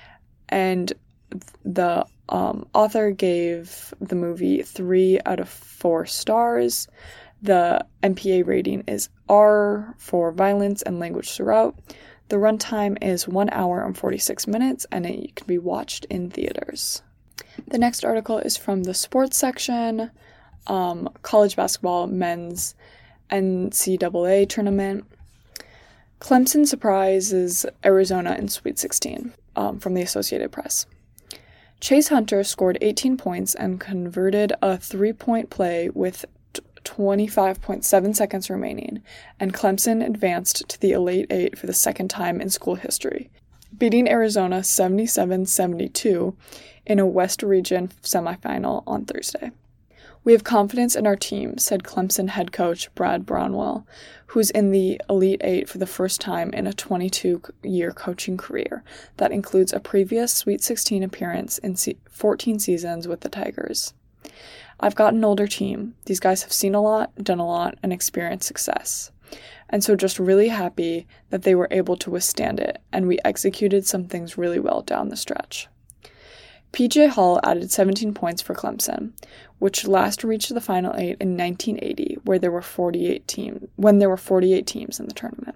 Speaker 1: and the um, author gave the movie three out of four stars. The M P A rating is R for violence and language throughout. The runtime is one hour and forty-six minutes, and it can be watched in theaters. The next article is from the sports section. Um, college basketball men's N C double A tournament. Clemson surprises Arizona in Sweet sixteen, um, from the Associated Press. Chase Hunter scored eighteen points and converted a three-point play with twenty-five point seven seconds remaining, and Clemson advanced to the Elite Eight for the second time in school history, beating Arizona seventy-seven seventy-two in a West Region semifinal on Thursday. "We have confidence in our team," said Clemson head coach Brad Brownwell, who's in the Elite Eight for the first time in a twenty-two-year coaching career that includes a previous Sweet sixteen appearance in fourteen seasons with the Tigers. "I've got an older team. These guys have seen a lot, done a lot, and experienced success. And so just really happy that they were able to withstand it, and we executed some things really well down the stretch." P J Hall added seventeen points for Clemson, which last reached the Final Eight in nineteen eighty, where there were forty-eight teams, when there were forty-eight teams in the tournament.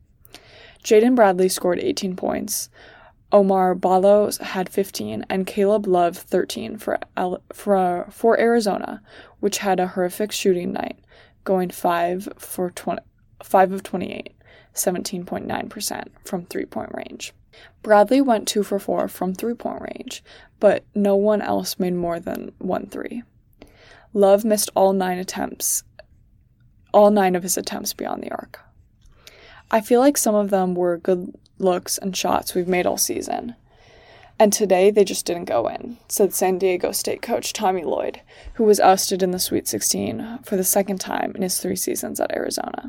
Speaker 1: Jaden Bradley scored eighteen points. Omar Ballo had fifteen, and Caleb Love thirteen for, for, for Arizona, which had a horrific shooting night, going five for twenty, five of twenty-eight, seventeen point nine percent from three-point range. Bradley went two for four from three-point range, but no one else made more than one three. Love missed all nine attempts, all nine of his attempts beyond the arc. I feel like some of them were good looks and shots we've made all season. And today they just didn't go in, said San Diego State coach Tommy Lloyd, who was ousted in the Sweet sixteen for the second time in his three seasons at Arizona.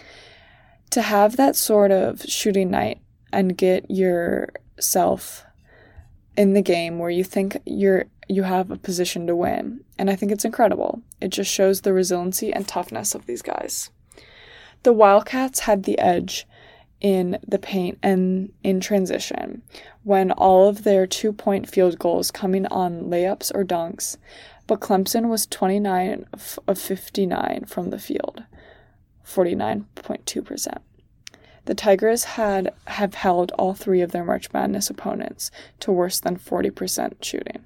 Speaker 1: To have that sort of shooting night and get yourself in the game where you think you're you have a position to win, and I think it's incredible. It just shows the resiliency and toughness of these guys. The Wildcats had the edge in the paint and in transition when all of their two-point field goals coming on layups or dunks, but Clemson was twenty-nine of fifty-nine from the field, forty-nine point two percent. The Tigers had have held all three of their March Madness opponents to worse than forty percent shooting.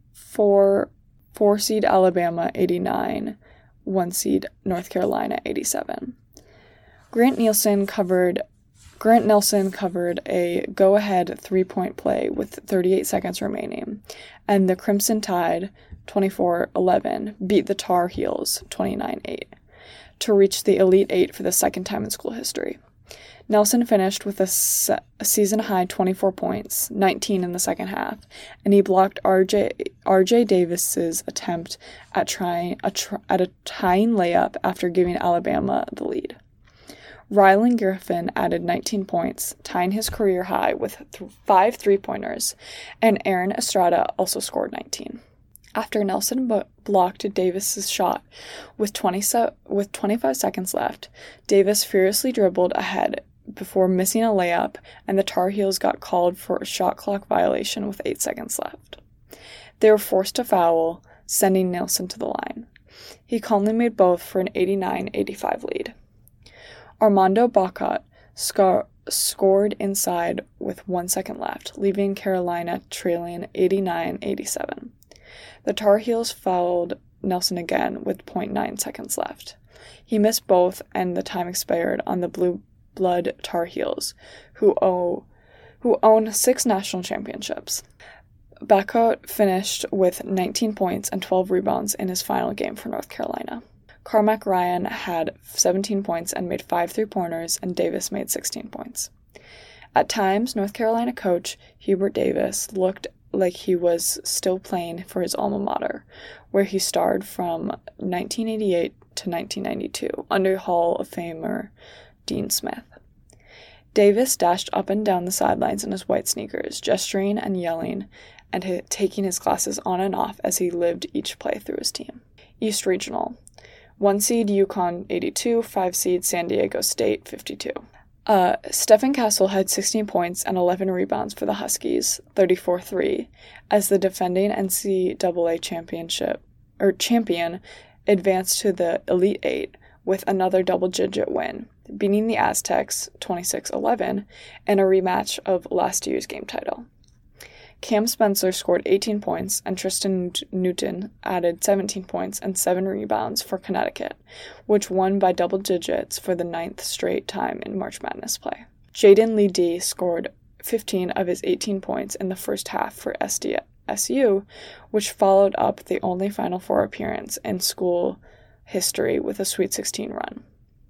Speaker 1: For four-seed Alabama, eighty-nine, one-seed North Carolina, eighty-seven. Grant Nielsen covered Grant Nelson covered a go-ahead three-point play with thirty-eight seconds remaining, and the Crimson Tide, twenty-four eleven, beat the Tar Heels, twenty-nine eight, to reach the Elite Eight for the second time in school history. Nelson finished with a, se- a season-high twenty-four points, nineteen in the second half, and he blocked R J R J Davis's attempt at trying a tr- at a tying layup after giving Alabama the lead. Rylan Griffin added nineteen points, tying his career high with th- five three-pointers, and Aaron Estrada also scored nineteen. After Nelson b- blocked Davis's shot with twenty se- with twenty-five seconds left, Davis furiously dribbled ahead before missing a layup, and the Tar Heels got called for a shot clock violation with eight seconds left. They were forced to foul, sending Nelson to the line. He calmly made both for an eighty-nine eighty-five lead. Armando Bacot sc- scored inside with one second left, leaving Carolina trailing eighty-nine eighty-seven. The Tar Heels fouled Nelson again with point nine seconds left. He missed both, and the time expired on the Blue Blood Tar Heels, who owe, who own six national championships. Bacot finished with nineteen points and twelve rebounds in his final game for North Carolina. Carmack Ryan had seventeen points and made five three-pointers, and Davis made sixteen points. At times, North Carolina coach Hubert Davis looked like he was still playing for his alma mater, where he starred from nineteen eighty-eight to nineteen ninety-two under Hall of Famer Dean Smith. Davis dashed up and down the sidelines in his white sneakers, gesturing and yelling and h- taking his glasses on and off as he lived each play through his team. East Regional. One seed UConn eighty-two, five seed San Diego State fifty-two. Uh, Stephen Castle had sixteen points and eleven rebounds for the Huskies, thirty-four three, as the defending N C double A championship or champion advanced to the Elite Eight with another double-digit win, beating the Aztecs twenty-six eleven in a rematch of last year's game title. Cam Spencer scored eighteen points, and Tristan Newton added seventeen points and seven rebounds for Connecticut, which won by double digits for the ninth straight time in March Madness play. Jaden Lee D scored fifteen of his eighteen points in the first half for S D S U, which followed up the only Final Four appearance in school history with a Sweet sixteen run.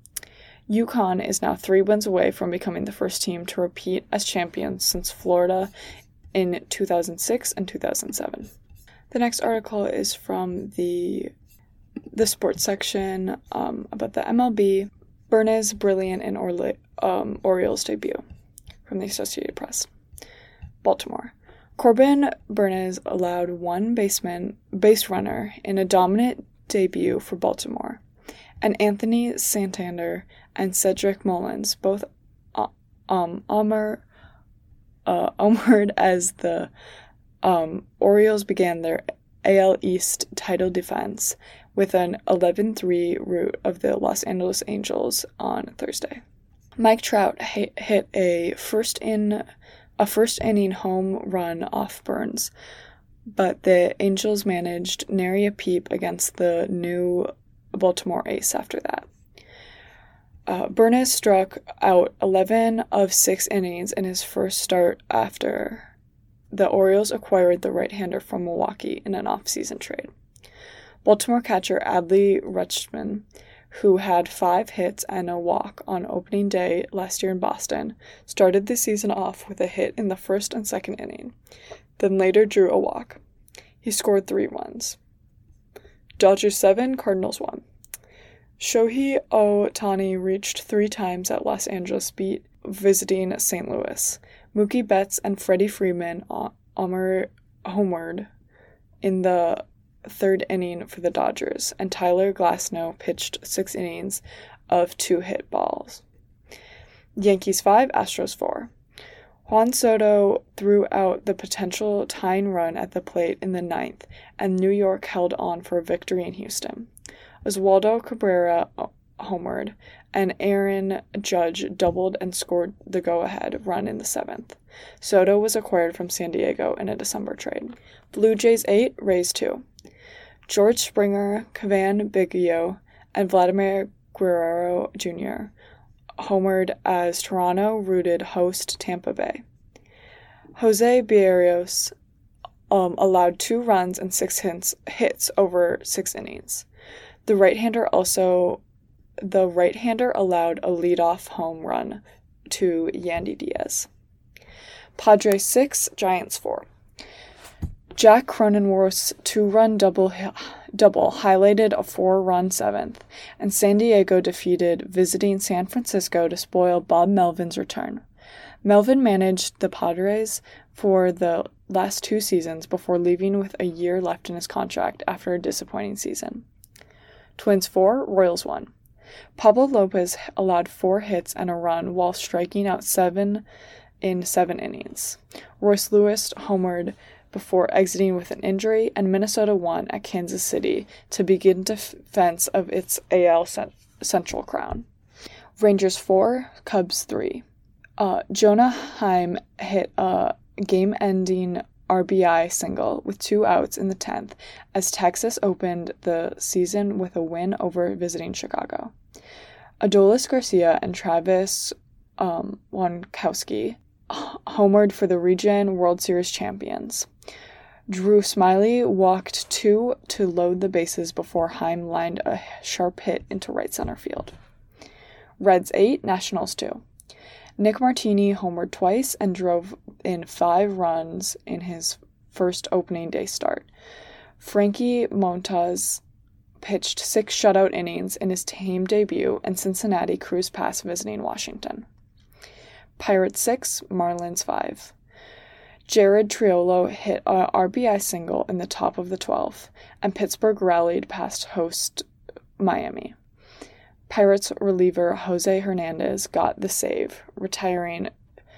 Speaker 1: UConn is now three wins away from becoming the first team to repeat as champions since Florida in two thousand six and two thousand seven. The next article is from the the sports section um, about the M L B, Bernays brilliant in Orla- um, Orioles debut, from the Associated Press. Baltimore. Corbin Bernays allowed one baseman, base runner in a dominant debut for Baltimore, and Anthony Santander and Cedric Mullins both uh, um, Omar Uh, onward as the um, Orioles began their A L East title defense with an eleven three rout of the Los Angeles Angels on Thursday. Mike Trout hit, hit a first in a first inning home run off Burns, but the Angels managed nary a peep against the new Baltimore ace after that. Uh, Bernays struck out eleven of six innings in his first start after the Orioles acquired the right-hander from Milwaukee in an off-season trade. Baltimore catcher Adley Rutschman, who had five hits and a walk on opening day last year in Boston, started the season off with a hit in the first and second inning, then later drew a walk. He scored three runs. Dodgers seven, Cardinals one. Shohei Ohtani reached three times at Los Angeles beat visiting Saint Louis. Mookie Betts and Freddie Freeman homered in the third inning for the Dodgers, and Tyler Glasnow pitched six innings of two hit balls. Yankees five, Astros four. Juan Soto threw out the potential tying run at the plate in the ninth, and New York held on for a victory in Houston. Oswaldo Cabrera homered, and Aaron Judge doubled and scored the go-ahead run in the seventh. Soto was acquired from San Diego in a December trade. Blue Jays eight, Rays two. George Springer, Cavan Biggio, and Vladimir Guerrero Junior homered as Toronto routed host Tampa Bay. Jose Barrios um, allowed two runs and six hits, hits over six innings. The right-hander also the right-hander allowed a leadoff home run to Yandy Diaz. Padres six, Giants four. Jack Cronenworth's two-run double double highlighted a four-run seventh, and San Diego defeated visiting San Francisco to spoil Bob Melvin's return. Melvin managed the Padres for the last two seasons before leaving with a year left in his contract after a disappointing season. Twins four, Royals one. Pablo Lopez allowed four hits and a run while striking out seven in seven innings. Royce Lewis homered before exiting with an injury, and Minnesota won at Kansas City to begin defense of its A L Central crown. Rangers four, Cubs three. Uh, Jonah Heim hit a game-ending R B I single with two outs in the tenth as Texas opened the season with a win over visiting Chicago. Adolis Garcia and Travis um, Wankowski homered for the Region World Series champions. Drew Smyly walked two to load the bases before Heim lined a sharp hit into right center field. Reds eight, Nationals two. Nick Martini homered twice and drove in five runs in his first opening day start. Frankie Montas pitched six shutout innings in his team debut, and Cincinnati cruised past visiting Washington. Pirates six, Marlins five. Jared Triolo hit a R B I single in the top of the twelfth, and Pittsburgh rallied past host Miami. Pirates reliever Jose Hernandez got the save, retiring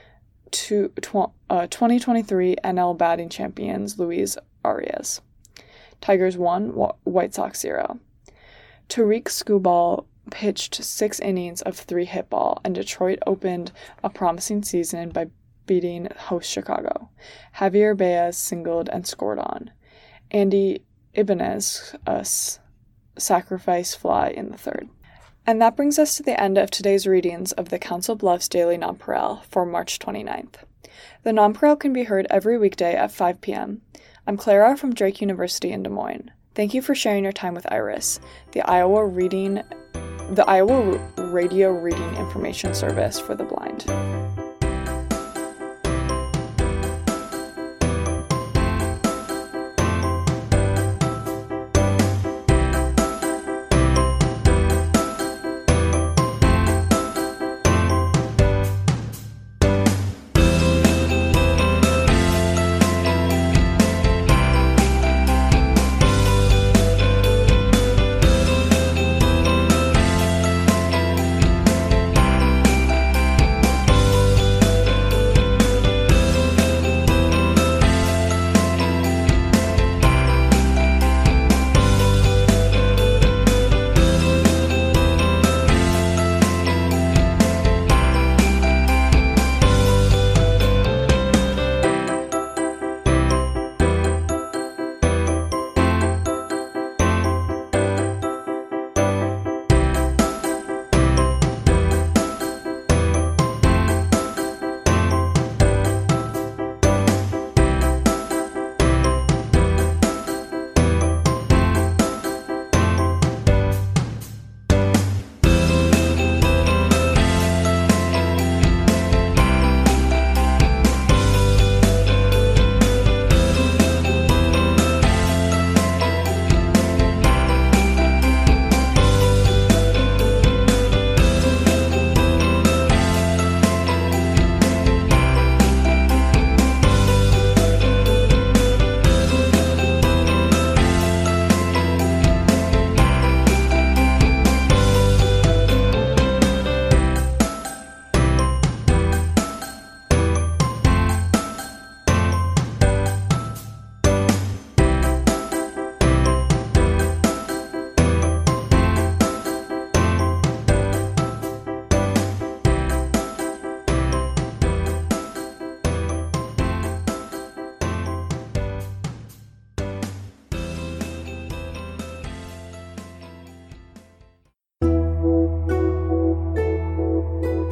Speaker 1: to tw- uh, twenty twenty-three N L batting champions Luis Arias. Tigers one, White Sox zero. Tariq Skubal pitched six innings of three hit ball, and Detroit opened a promising season by beating host Chicago. Javier Baez singled and scored on. Andy Ibanez a sacrifice fly in the third. And that brings us to the end of today's readings of the Council Bluffs Daily Nonpareil for March twenty-ninth. The Nonpareil can be heard every weekday at five p.m. I'm Clara from Drake University in Des Moines. Thank you for sharing your time with Iris, the Iowa Reading, the Iowa Radio Reading Information Service for the Blind.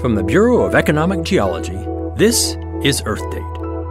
Speaker 2: From the Bureau of Economic Geology, this is Earth Date.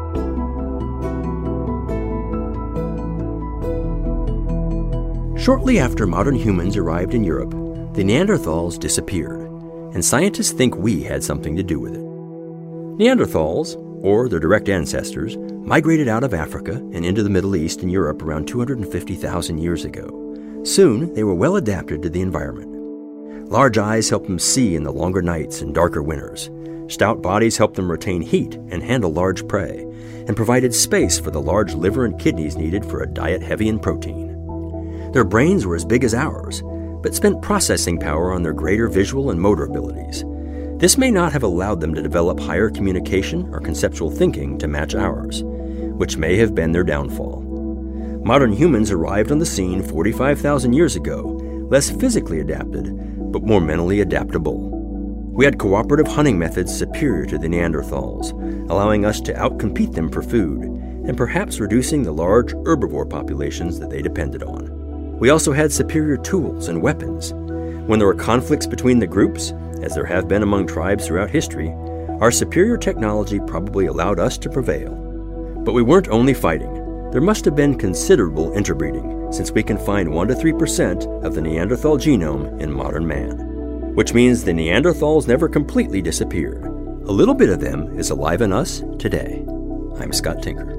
Speaker 2: Shortly after modern humans arrived in Europe, the Neanderthals disappeared, and scientists think we had something to do with it. Neanderthals, or their direct ancestors, migrated out of Africa and into the Middle East and Europe around two hundred fifty thousand years ago. Soon, they were well adapted to the environment. Large eyes helped them see in the longer nights and darker winters. Stout bodies helped them retain heat and handle large prey, and provided space for the large liver and kidneys needed for a diet heavy in protein. Their brains were as big as ours, but spent processing power on their greater visual and motor abilities. This may not have allowed them to develop higher communication or conceptual thinking to match ours, which may have been their downfall. Modern humans arrived on the scene forty-five thousand years ago, less physically adapted, but more mentally adaptable. We had cooperative hunting methods superior to the Neanderthals, allowing us to outcompete them for food, and perhaps reducing the large herbivore populations that they depended on. We also had superior tools and weapons. When there were conflicts between the groups, as there have been among tribes throughout history, our superior technology probably allowed us to prevail. But we weren't only fighting. There must have been considerable interbreeding, since we can find one to three percent of the Neanderthal genome in modern man, which means the Neanderthals never completely disappeared. A little bit of them is alive in us today. I'm Scott Tinker.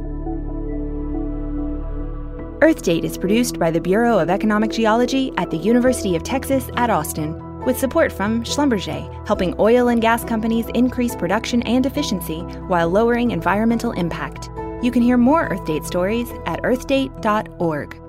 Speaker 3: Earth Date is produced by the Bureau of Economic Geology at the University of Texas at Austin, with support from Schlumberger, helping oil and gas companies increase production and efficiency while lowering environmental impact. You can hear more Earth Date stories at earth date dot org.